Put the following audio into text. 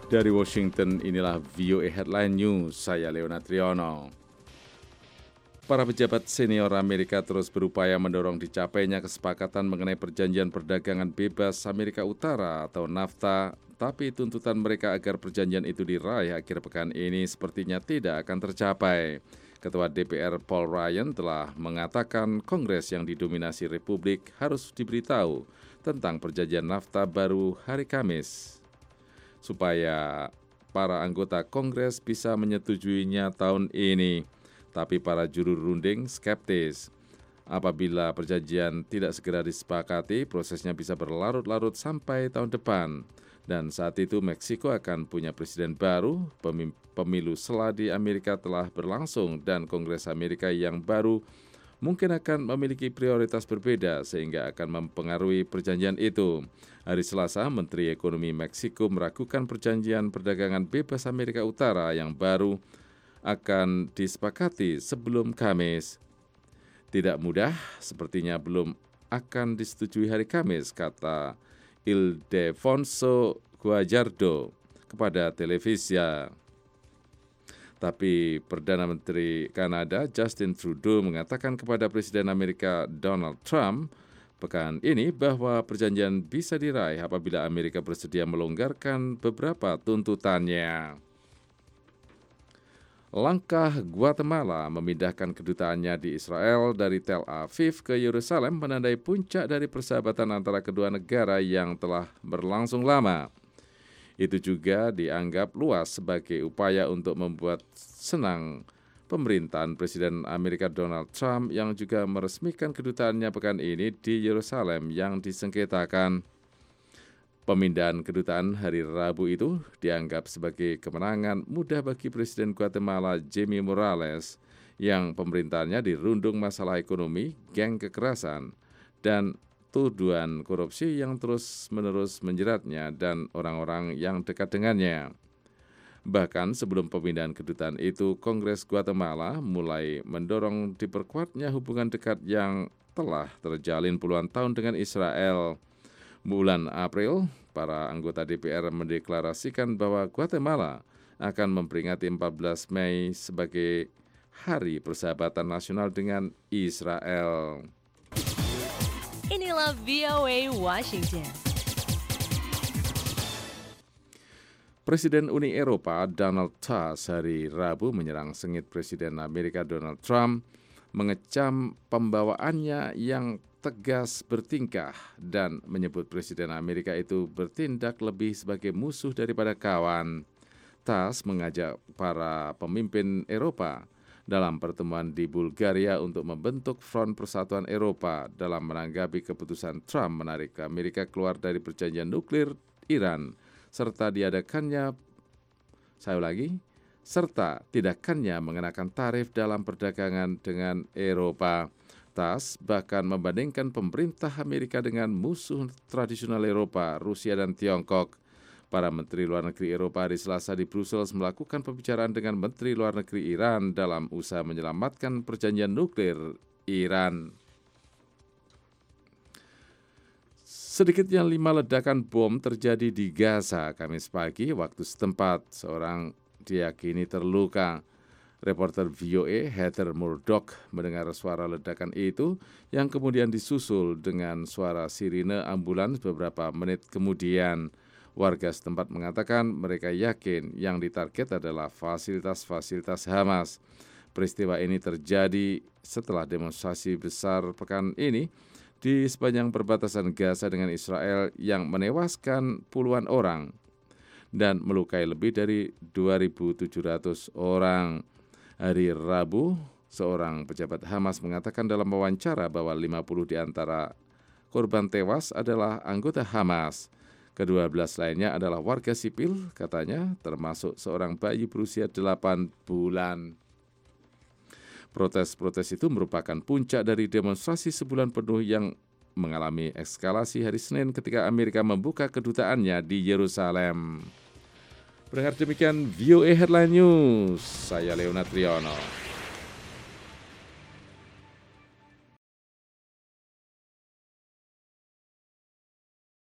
Dari Washington, inilah VOA Headline News, saya Leonard Triono. Para pejabat senior Amerika terus berupaya mendorong dicapainya kesepakatan mengenai perjanjian perdagangan bebas Amerika Utara atau NAFTA, tapi tuntutan mereka agar perjanjian itu diraih akhir pekan ini sepertinya tidak akan tercapai. Ketua DPR Paul Ryan telah mengatakan Kongres yang didominasi Republik harus diberitahu tentang perjanjian NAFTA baru hari Kamis, supaya para anggota Kongres bisa menyetujuinya tahun ini. Tapi para juru runding skeptis. Apabila perjanjian tidak segera disepakati, prosesnya bisa berlarut-larut sampai tahun depan. Dan saat itu Meksiko akan punya presiden baru, pemilu sela di Amerika telah berlangsung, dan Kongres Amerika yang baru mungkin akan memiliki prioritas berbeda sehingga akan mempengaruhi perjanjian itu. Hari Selasa, Menteri Ekonomi Meksiko meragukan perjanjian perdagangan bebas Amerika Utara yang baru akan disepakati sebelum Kamis. Tidak mudah, sepertinya belum akan disetujui hari Kamis, kata Ildefonso Guajardo kepada televisi. Tapi Perdana Menteri Kanada Justin Trudeau mengatakan kepada Presiden Amerika Donald Trump pekan ini bahwa perjanjian bisa diraih apabila Amerika bersedia melonggarkan beberapa tuntutannya. Langkah Guatemala memindahkan kedutaannya di Israel dari Tel Aviv ke Yerusalem menandai puncak dari persahabatan antara kedua negara yang telah berlangsung lama. Itu juga dianggap luas sebagai upaya untuk membuat senang pemerintahan Presiden Amerika Donald Trump yang juga meresmikan kedutaannya pekan ini di Yerusalem yang disengketakan. Pemindahan kedutaan hari Rabu itu dianggap sebagai kemenangan mudah bagi Presiden Guatemala Jimmy Morales yang pemerintahannya dirundung masalah ekonomi, geng kekerasan, dan tuduhan korupsi yang terus-menerus menjeratnya dan orang-orang yang dekat dengannya. Bahkan sebelum pemindahan kedutaan itu, Kongres Guatemala mulai mendorong diperkuatnya hubungan dekat yang telah terjalin puluhan tahun dengan Israel. Bulan April, para anggota DPR mendeklarasikan bahwa Guatemala akan memperingati 14 Mei sebagai Hari Persahabatan Nasional dengan Israel. Inilah VOA Washington. Presiden Uni Eropa Donald Tusk hari Rabu menyerang sengit Presiden Amerika Donald Trump, mengecam pembawaannya yang tegas bertingkah dan menyebut Presiden Amerika itu bertindak lebih sebagai musuh daripada kawan. Tusk mengajak para pemimpin Eropa dalam pertemuan di Bulgaria untuk membentuk Front Persatuan Eropa dalam menanggapi keputusan Trump menarik Amerika keluar dari perjanjian nuklir Iran serta tidakkannya mengenakan tarif dalam perdagangan dengan Eropa. Tusk bahkan membandingkan pemerintah Amerika dengan musuh tradisional Eropa, Rusia dan Tiongkok. Para Menteri Luar Negeri Eropa hari Selasa di Brussels melakukan pembicaraan dengan Menteri Luar Negeri Iran dalam usaha menyelamatkan perjanjian nuklir Iran. Sedikitnya 5 ledakan bom terjadi di Gaza Kamis pagi waktu setempat. Seorang diyakini terluka. Reporter VOA Heather Murdock mendengar suara ledakan itu yang kemudian disusul dengan suara sirine ambulans beberapa menit kemudian. Warga setempat mengatakan mereka yakin yang ditarget adalah fasilitas-fasilitas Hamas. Peristiwa ini terjadi setelah demonstrasi besar pekan ini di sepanjang perbatasan Gaza dengan Israel yang menewaskan puluhan orang dan melukai lebih dari 2.700 orang. Hari Rabu, seorang pejabat Hamas mengatakan dalam wawancara bahwa 50 di antara korban tewas adalah anggota Hamas. Ke-12 lainnya adalah warga sipil, katanya, termasuk seorang bayi berusia 8 bulan. Protes-protes itu merupakan puncak dari demonstrasi sebulan penuh yang mengalami eskalasi hari Senin ketika Amerika membuka kedutaannya di Yerusalem. Pendengar demikian VOA Headline News, saya Leonard Triono.